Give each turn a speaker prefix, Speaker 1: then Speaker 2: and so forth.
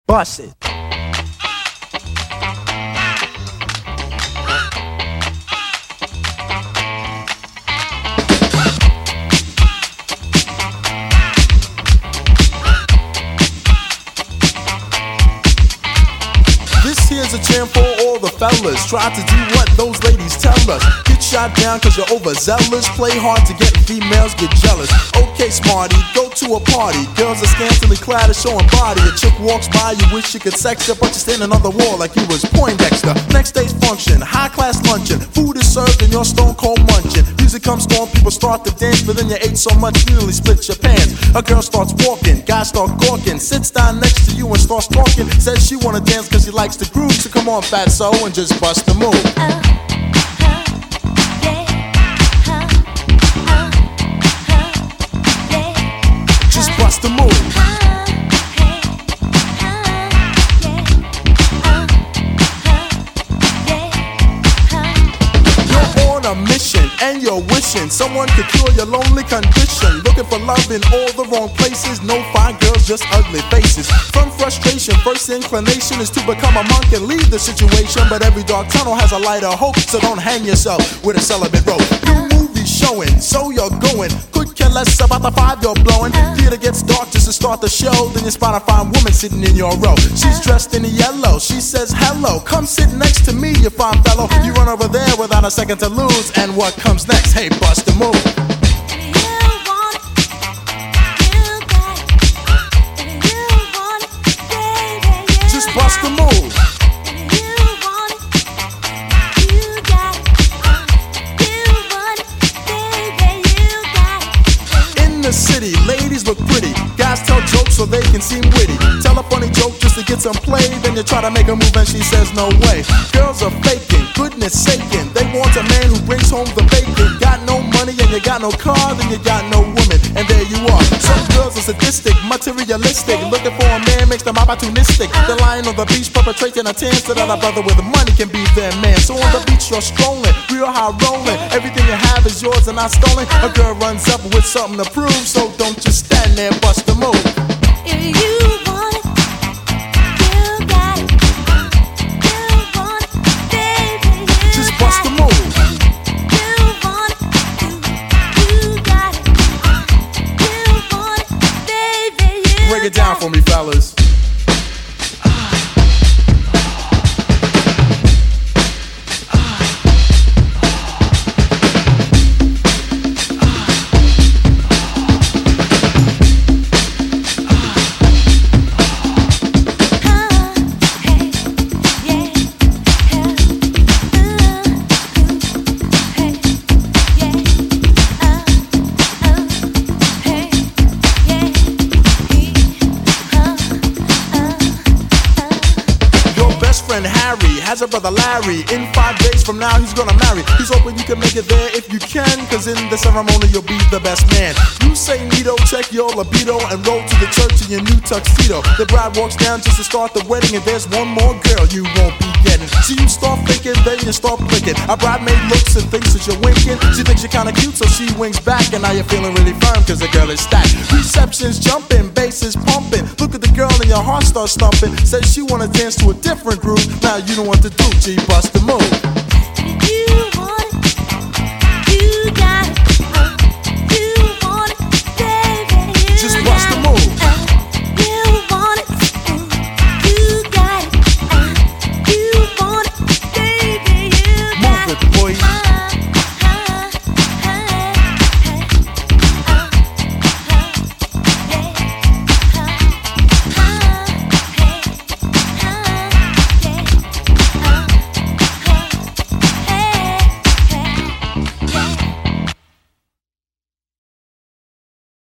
Speaker 1: Bust it.
Speaker 2: Here's a jam for all the fellas. Try to do what those ladies tell us. Get shot down cause you're overzealous. Play hard to get females, get jealous. Okay, smarty, go to a party. Girls are scantily clad and showing body. A chick walks by, you wish you could sex her, but you're standing on the wall like you was Poindexter. Next day's function, high class luncheon. Food is served and you're stone cold munching. Music comes on, people start to dance, but then you ate so much you nearly split your pants. A girl starts walking, guys start gawking. Sits down next to you and starts talking. Says she wanna dance cause she likes the groove. So come on, fatso, and just bust the move. Just bust the move. You're on a mission and you're wishing someone could cure your lonely condition. Looking for love in all the wrong places. No fine girls, just ugly faces. From frustration, first inclination is to become a monk and leave the situation. But every dark tunnel has a light of hope, so don't hang yourself with a celibate rope. New movies showing, so you're going. Could care less about the five you're blowing. Theater gets dark just to start the show. Then you spot a fine woman sitting in your row. She's dressed in yellow, she says hello. Come sit next to me, you fine fellow. You run over there without a second to lose. And what comes next? Hey, bust the move. Bust the move. In the city, ladies look pretty. Guys tell jokes so they can seem witty. Tell a funny joke just to get some play. Then you try to make a move and she says no way. Girls are faking, goodness saking. They want a man who brings home the bacon. Got no money and you got no car, then you got no woman. And there you are. Some girls are sadistic, materialistic. Looking for a man makes them opportunistic. They're lying on the beach, perpetrating a tan so that a brother with money can be their man. So on the beach you're strolling, real high rolling. Everything you have is yours and not stolen. A girl runs up with something to prove, so don't just stand there, bust the move.
Speaker 3: If you want it, you got it. You want it, baby, you
Speaker 2: just bust the move.
Speaker 3: You want it, you got it. You want it, baby, you
Speaker 2: Break it down for me, fellas. Harry has a brother Larry. In 5 days from now he's gonna marry. He's hoping you can make it there if you can, cause in the ceremony you'll be the best man. You say neato, check your libido, and roll to the church in your new tuxedo. The bride walks down just to start the wedding, and there's one more girl you won't be getting. So you start thinking, then you start blinking. A bridemaid looks and thinks that you're winking. She thinks you're kinda cute, so she winks back, and now you're feeling really firm cause the girl is stacked. Reception's jumping, bass is pumping. Look at the girl and your heart starts thumping. Says she wanna dance to a different groove. Now you know what to do, G, bust the move.
Speaker 3: You